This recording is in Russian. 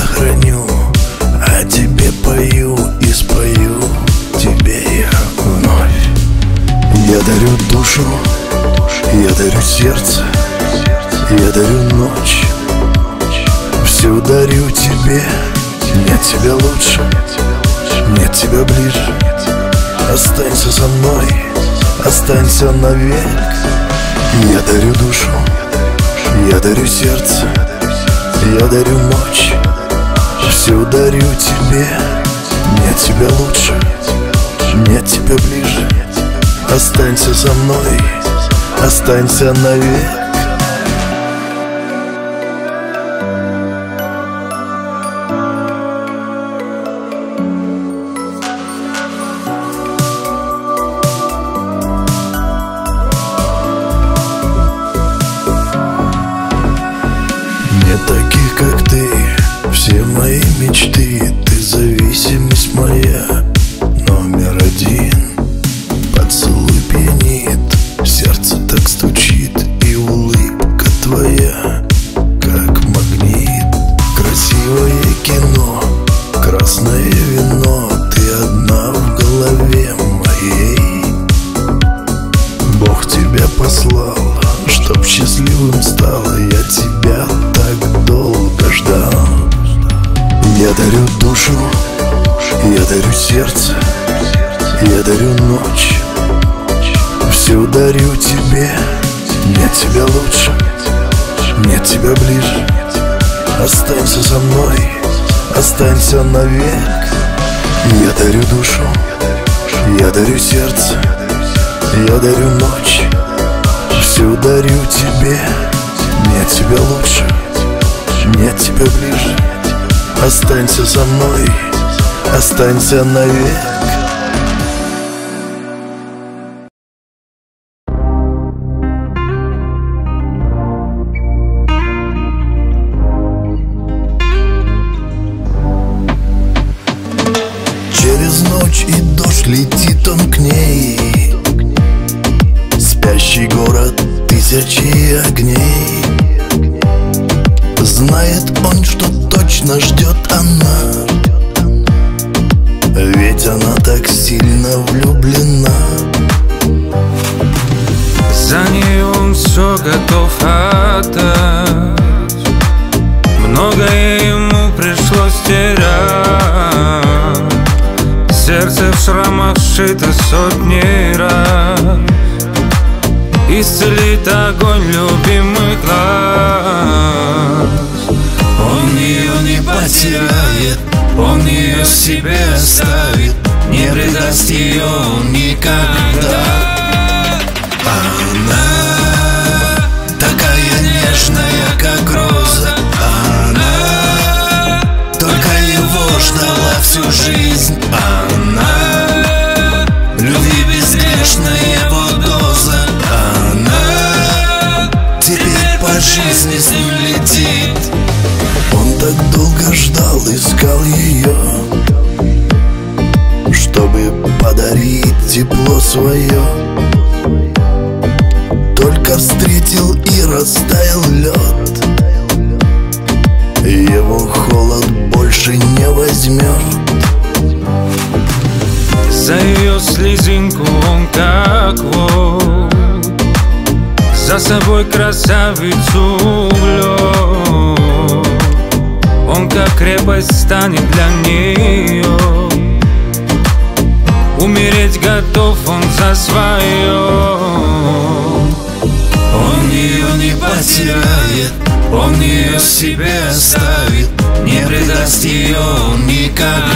храню, а тебе пою и спою тебе я вновь. Я дарю душу, я дарю сердце, я дарю ночь. Все дарю тебе, нет тебя лучше, нет тебя ближе. Останься со мной, останься навек. Я дарю душу, я дарю сердце, я дарю ночь. Все дарю тебе, нет тебя лучше, нет тебя ближе. Останься со мной, останься навек. Не таких, как ты, все мои мечты. Ты зависимость моя, номер один. Поцелуй пьянит, сердце так стучит, и улыбка твоя, как магнит. Красивое кино, красное вино, ты одна в голове моей. Бог тебя послал, чтоб счастливым стал. Я тебя так долго ждал. Я дарю душу, я дарю сердце, я дарю ночь. Все дарю тебе, нет тебя лучше, нет тебя ближе. Останься со мной, останься навек. Я дарю душу, я дарю сердце, я дарю ночь. Все дарю тебе, нет тебя лучше, нет тебя ближе. Останься со мной, останься навек. Через ночь и дождь летит он к ней. Спящий город тысячи огней. Знает он, что точно ждет она, ведь она так сильно влюблена. За ней он все готов отдать. Многое ему пришлось терять. Сердце в шрамах сшито сотни раз. Исцелит огонь любимый глаз. Он ее не потеряет, он ее себе оставит, не предаст ее никогда. Она такая нежная, как роза. Она только его ждала всю жизнь. Она любви безгрешная его доза. Она теперь по жизни с ним летит. Он так долго ждал, искал ее, чтобы подарить тепло свое. Только встретил и растаял лед. Его холод больше не возьмет. За ее слезинку он как волк, за собой красавицу влек. Он как крепость станет для нее. Умереть готов он за свое. Он ее не потеряет, он ее себе оставит, не предаст ее никогда.